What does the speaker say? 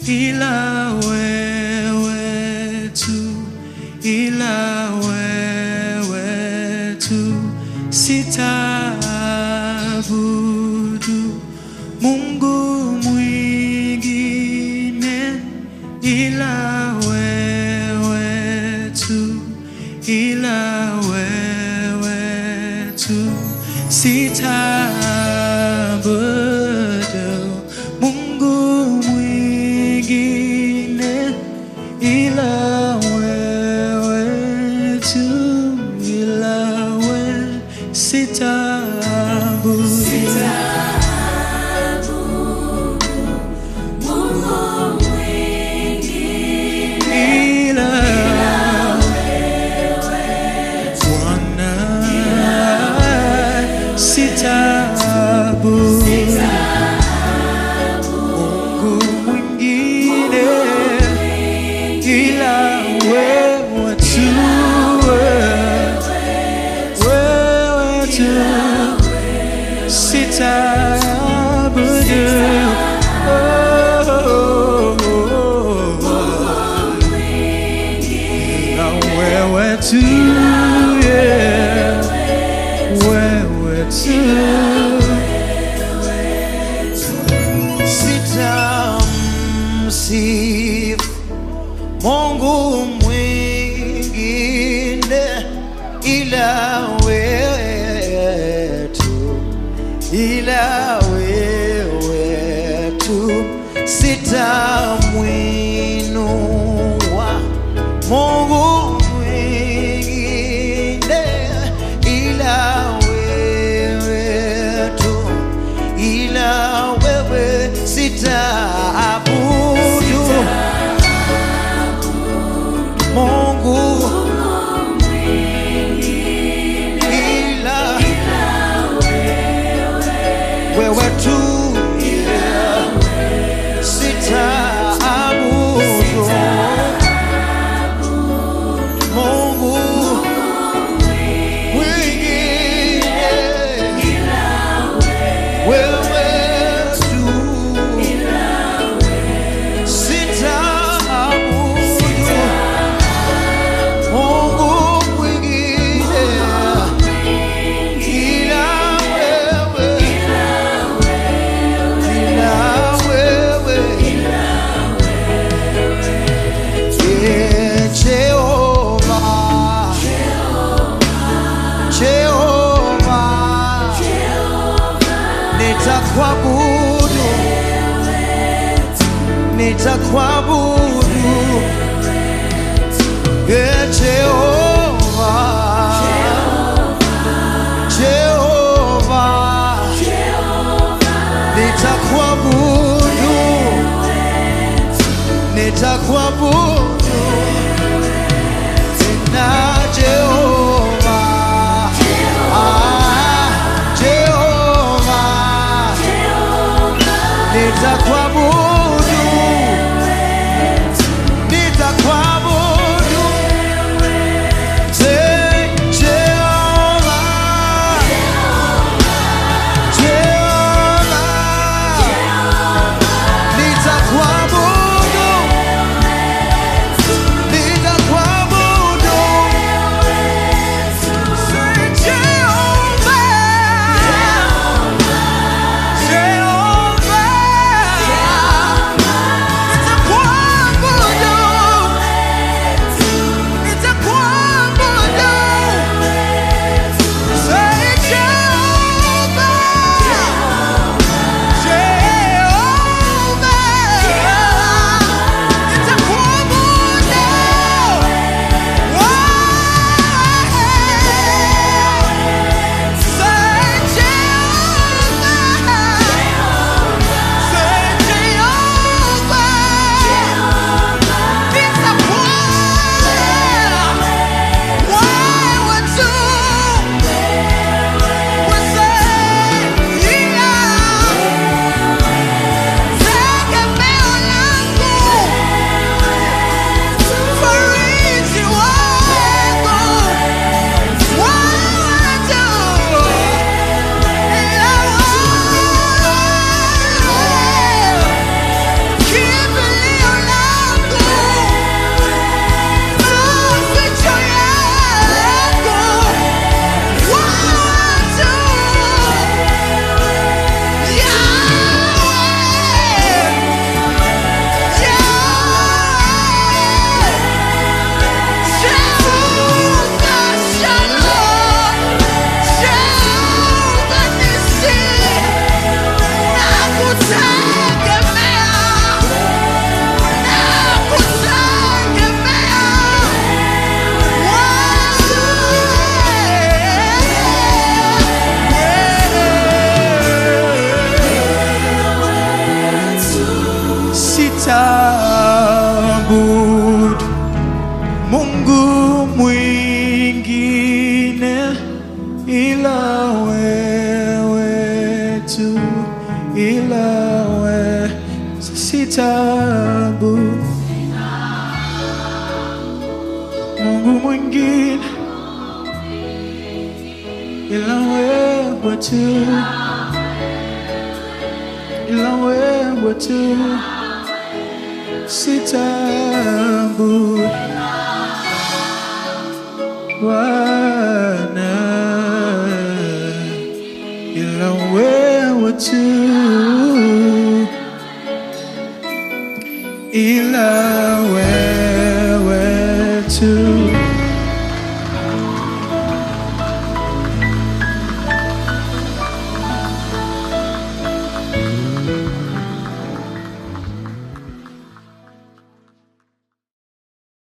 ila wewe tu, ila wewe tu, sitaabudu Mungu mwingine ila wewe tu, ila wewe tu, sitaabudu Mungu mwingine ila wewe tu, ila wewe, sitaabudu Mungu mwingine ila wewe tu, wewe tu, sitaabudu. Ila wewe tu, wewe tu. Sitamsifu Mungu mwingine ila wewe tu, ila wewe tu, sitamwinua Mungu mwingine ila wewe tu, ila wewe, sitaabudu Mungu ila wewe tu, sitaabudu Mungu mwingine wewe tu, sitaabudu Mungu mwingine ila wewe, ila wewe, Jehova, Jehova, nitakuabudu, nitakuabudu, Jehova, Jehova, nitakuabudu, nitakuabudu tena Jehova, Jehova, nitakuabudu, nitakuabudu Jehova, Jehova, nitakuabudu Sitaabudu Mungu mwingine ila wewe tu, ila wewe. Sitaabudu Mungu mwingine ila wewe tu, ila wewe tu. Sitaabudu Bwana ila wewe tu, ila wewe tu.